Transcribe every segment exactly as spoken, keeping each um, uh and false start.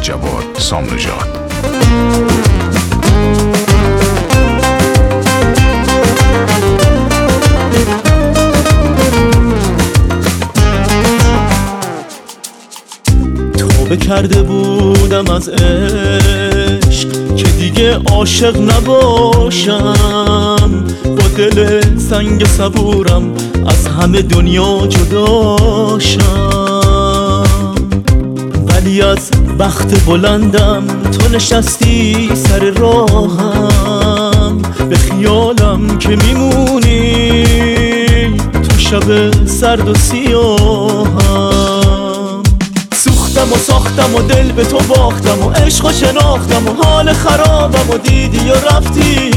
جواد سامنژاد. توبه کرده بودم از عشق که دیگه عاشق نباشم، با دل سنگ صبورم از همه دنیا جداشم. ولی از بخت بلندم تو نشستی سر راهم، به خیالم که میمونی تو شب سرد و سیاهم. سوختم و ساختم و دل به تو باختم و عشق و شناختم و حال خرابم و دیدی و رفتی.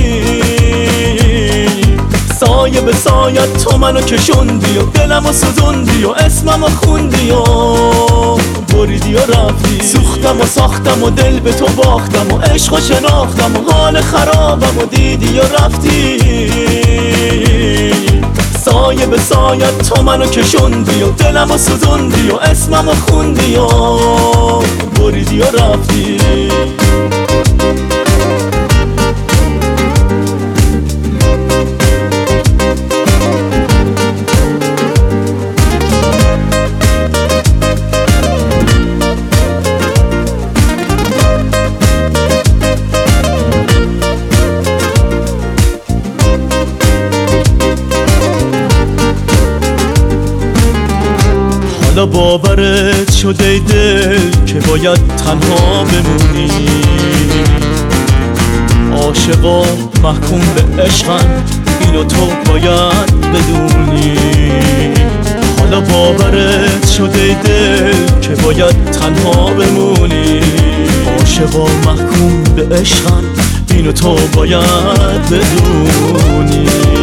سایه به سایت تو منو کشوندی و دلم و سوزوندی و اسمم و خوندی و بریدی و رفتی. سوختم و ساختم و دل به تو باختم و عشق و شناختم و حال خرابم و دیدی و رفتی. سایه به سایت تو منو کشوندی و دلم و سوزوندی و اسمم و خوندی و بریدی و رفتی. حالا باورت شده دل که باید تنها بمونی، عاشقا محکوم به عشقن اینو تو باید بدونی. حالا باورت شده دل که باید تنها بمونی، عاشقا محکوم به عشقن اینو تو باید بدونی.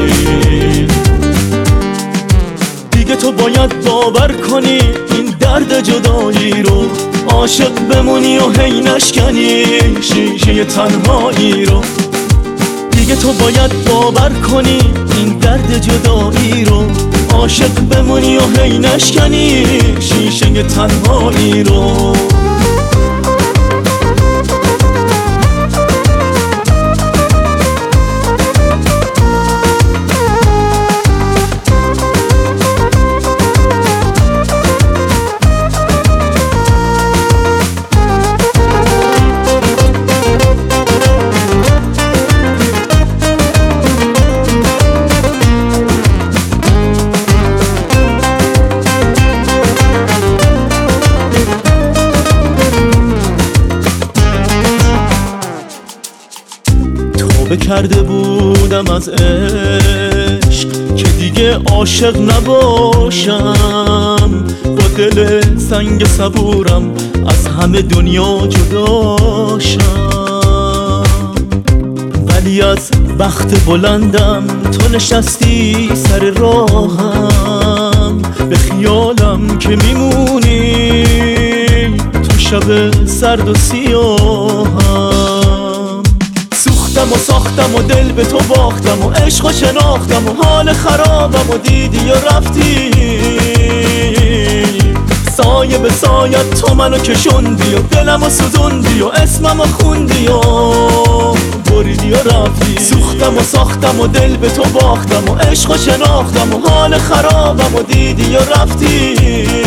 دیگه تو باید باور کنی این درد جدایی رو، عاشق بمونی و هی نشکنی شیشه تنهایی رو. دیگه تو باید باور کنی این درد جدایی رو، عاشق بمونی و هی نشکنی شیشه تنهایی رو. توبه کرده بودم از عشق که دیگه عاشق نباشم، با دل سنگ صبورم از همه دنیا جداشم. ولی از بخت بلندم تو نشستی سر راهم، به خیالم که میمونی تو شب سرد و سیاهم. سوختم و ساختم و دل به تو باختم و عشق و شناختم و حال خرابم و دیدی و رفتی. سایه به سایت تو منو کشوندی و دلم و سوزوندی و اسمم و خوندی و بریدی و رفتی. سوختم و ساختم و دل به تو باختم و عشق و شناختم و حال خرابم و دیدی و رفتی.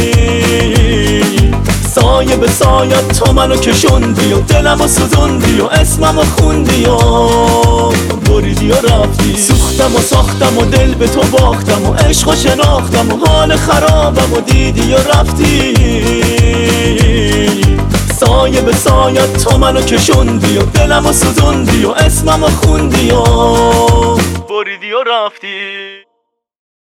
سایه به سایت تو منو کشوندی و دلم و سوزوندی و اسمم و خوندی و بریدی و رفتی. سوختم و ساختم و دل به تو باختم و عشق و شناختم و حال خرابم و دیدی و رفتی. سایه به سایت تو منو کشوندی و دلم و سوزوندی و اسمم و خوندی و بریدی و رفتی.